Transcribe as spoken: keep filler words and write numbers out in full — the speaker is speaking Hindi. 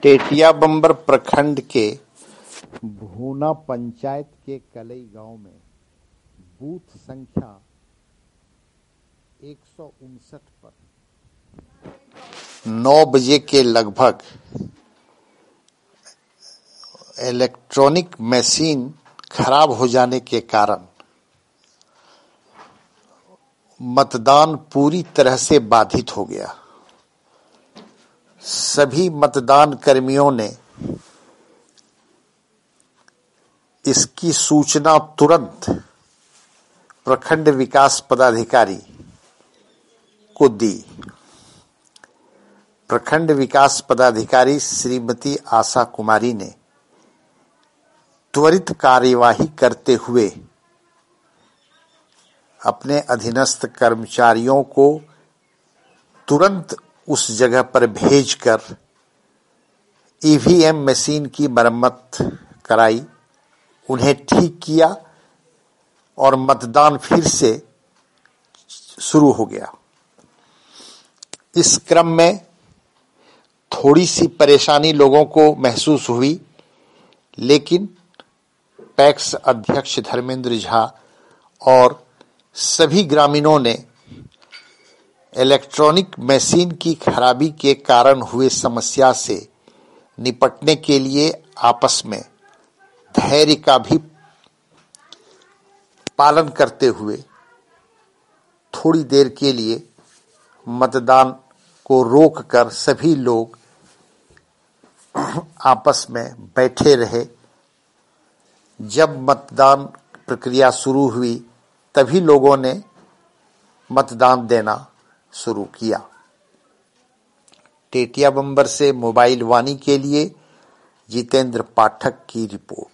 टेटिया बंबर प्रखंड के भूना पंचायत के कलई गांव में बूथ संख्या एक सौ उनसठ पर नौ बजे के लगभग इलेक्ट्रॉनिक मशीन खराब हो जाने के कारण मतदान पूरी तरह से बाधित हो गया। सभी मतदान कर्मियों ने इसकी सूचना तुरंत प्रखंड विकास पदाधिकारी को दी। प्रखंड विकास पदाधिकारी श्रीमती आशा कुमारी ने त्वरित कार्यवाही करते हुए अपने अधीनस्थ कर्मचारियों को तुरंत उस जगह पर भेजकर ईवीएम मशीन की मरम्मत कराई, उन्हें ठीक किया और मतदान फिर से शुरू हो गया। इस क्रम में थोड़ी सी परेशानी लोगों को महसूस हुई, लेकिन पैक्स अध्यक्ष धर्मेंद्र झा और सभी ग्रामीणों ने इलेक्ट्रॉनिक मशीन की खराबी के कारण हुए समस्या से निपटने के लिए आपस में धैर्य का भी पालन करते हुए थोड़ी देर के लिए मतदान को रोककर सभी लोग आपस में बैठे रहे। जब मतदान प्रक्रिया शुरू हुई तभी लोगों ने मतदान देना शुरू किया। टेटिया बंबर से मोबाइल वाणी के लिए जितेंद्र पाठक की रिपोर्ट।